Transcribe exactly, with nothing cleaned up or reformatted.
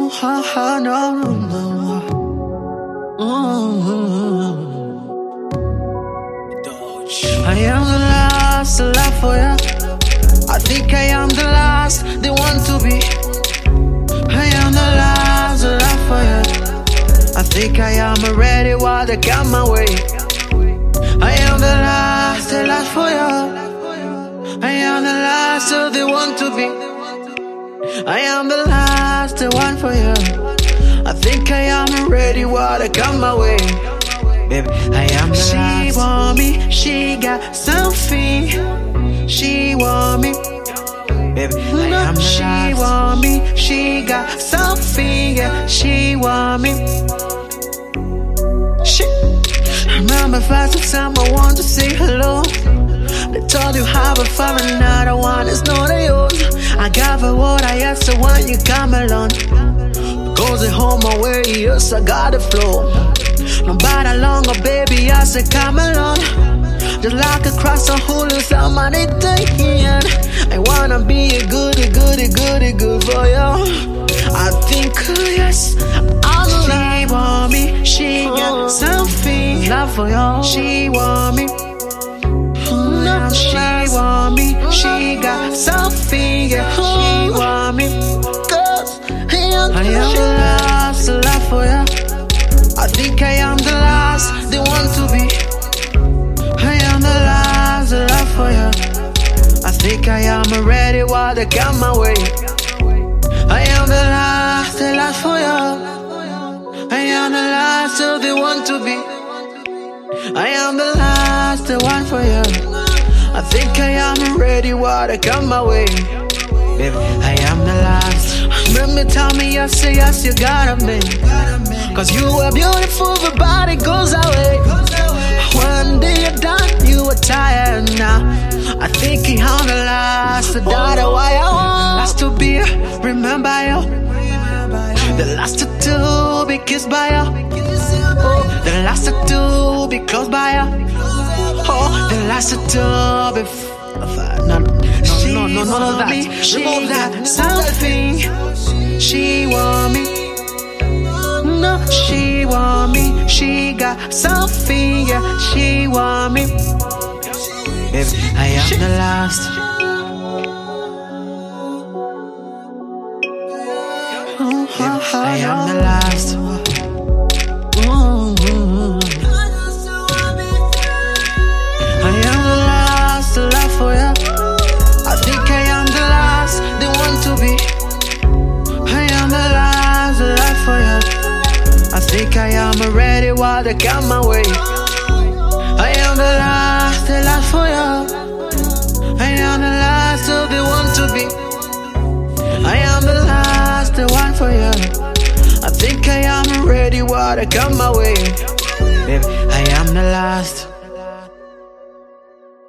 Oh, ha, ha, no, no, no. Mm-hmm. I am the last to love for you. I think I am the last, the one to be. I am the last to love for you. I think I am ready while they come my way. I am the last to love for you. I am the last to the one to be. I am the last, the one for you. I think I am ready while they come my way. Baby, I am the she last. She want me, she got something. She want me. Baby, I am the she last. She want me, she got something. Yeah, she want me. She remember first time I want to say hello. They told you have a fun, another one is not yours. I got for what I asked, so when you come along, goes it home my way, yes, I got the flow. No matter longer, baby, I say come along. Just like across the whole of somebody taking. I wanna be a goody, goody, goody, good for you. I think, yes, I'm the she want me, she got something. Love for you, she want me. No, she want me, she got something, yeah, she want me. Cause I am the last to love for you. I think I am the last, the one to be. I am the last to love for you. I think I am ready while they come my way. I am the last to love for you. I am the last to the one to be. I am the last, the one for you. I think I am ready while they come my way. Baby, I am the last. Remember tell me yes, say yes, you gotta me. Cause you are beautiful, the body goes away. One day you're done, you are tired now. I think I'm the last, the daughter why I want. Last to be, remember you. The last to do, be kissed by you. Oh, the last to do, be close by you. Oh, the last to do, be f no, no, no, no, no, none of that. Remove that. Something. She want me. No, she want me. She got something. Yeah, she want me. Baby, I am the last. Baby, I am the last. I am the last to love for you. I think I am the last, the one to be. I am the last to love for you. I think I am ready while they come my way. I am the last to love for you. I am the last to the one to be. I am the last, the one for you. I think I am ready while they come my way. Baby, I am the last.